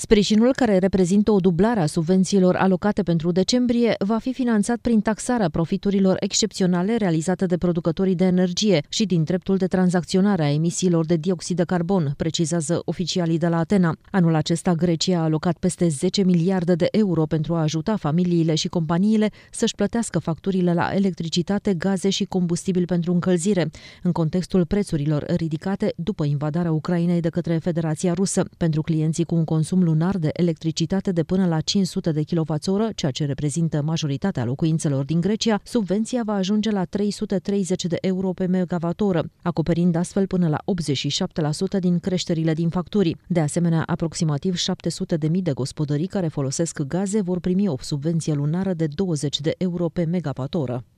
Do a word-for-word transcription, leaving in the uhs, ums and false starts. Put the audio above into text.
Sprijinul, care reprezintă o dublare a subvențiilor alocate pentru decembrie, va fi finanțat prin taxarea profiturilor excepționale realizate de producătorii de energie și din dreptul de tranzacționare a emisiilor de dioxid de carbon, precizează oficialii de la Atena. Anul acesta, Grecia a alocat peste zece miliarde de euro pentru a ajuta familiile și companiile să-și plătească facturile la electricitate, gaze și combustibil pentru încălzire, în contextul prețurilor ridicate după invadarea Ucrainei de către Federația Rusă. Pentru clienții cu un consum lunar de electricitate de până la cinci sute de kilowați-oră, ceea ce reprezintă majoritatea locuințelor din Grecia, subvenția va ajunge la trei sute treizeci de euro pe megawatt-oră, acoperind astfel până la optzeci și șapte la sută din creșterile din facturi. De asemenea, aproximativ șapte sute de mii de gospodării care folosesc gaze vor primi o subvenție lunară de douăzeci de euro pe megawatt-oră.